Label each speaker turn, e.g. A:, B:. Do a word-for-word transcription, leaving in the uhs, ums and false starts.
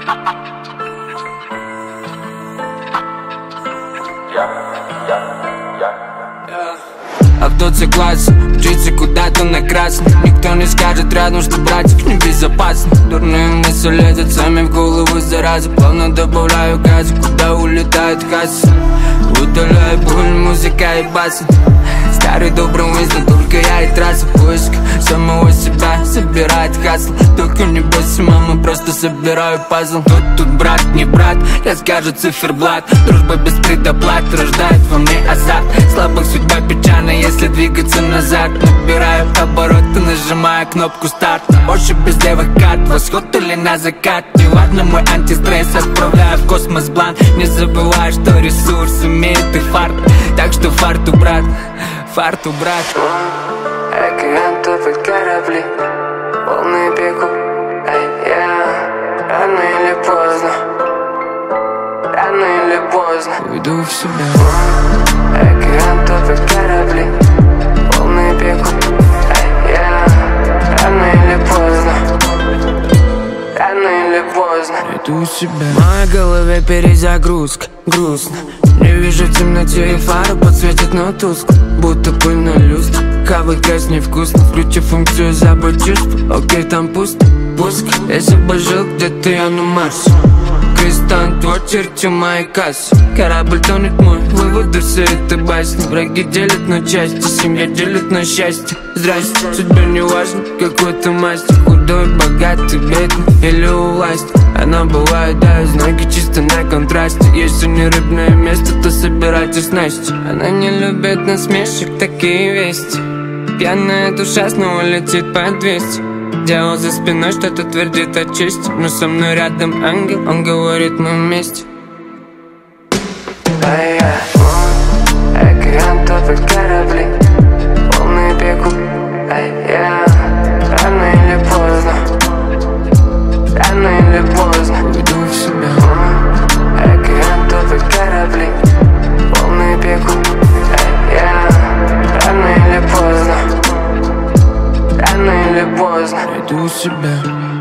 A: Авто согласен, мчится куда-то на красный. Никто не скажет рядом, что братик небезопасно. Дурные мысли лезут сами в голову зараза. Плавно добавляю газа, куда улетает касса. Удаляю боль, музыка и басы. Старый добрый Уинстон, только я и трасса. Поиск самого себя собирает хасл. Только не бойся, мама, просто собираю пазл. Тут, тут брат, не брат, я скажу циферблат. Дружба без предоплат рождает во мне азарт. Слабых судьба печальна, если двигаться назад. Набираю обороты, нажимаю кнопку старт. Больше без левых карт, восход или на закат. Неважно, мой антистресс отправляю в космос бланк. Не забывай, что ресурс имеет и фарт. Так что фарту, брат, фарту, брат.
B: Океан топит корабли, полные бегу. Эй, я, рано или поздно, рано или поздно
A: уйду в себя.
B: Океан топит корабли, полные бегу. Эй, я, рано или поздно, рано или поздно
A: Иду в себя. В моей голове перезагрузка, грустно. Не вижу в темноте и фары подсветит, но тускло. Будто пыльная люстра, кавы газ невкусно. Включу функцию забыть чувства, окей, там пусто. Пуск, если бы жил где-то я на Марсе. Крестант, очередью моей кассы. Корабль тонет мой, выводы все это басни. Враги делят на части, семья делит на счастье. Здрасте, судьбе не важно, какой ты мастер. Худой, богатый, бедный или у власти. Она бывает, да, знаки чисто на контрасте. Если не рыбное место, то собирайте снасти. Она не любит насмешек, такие вести. Пьяная душа снова летит по двести. Дьявол за спиной что-то твердит о чести. Но со мной рядом ангел, он говорит, мы вместе.
B: Эй, я, океан топит корабли, полные бегу. Эй, я, рано или поздно, рано или поздно
A: уйду в себя.
B: Океан топит корабли, полные бегу. Эй, я, рано или поздно, рано или поздно
A: Иду в себя.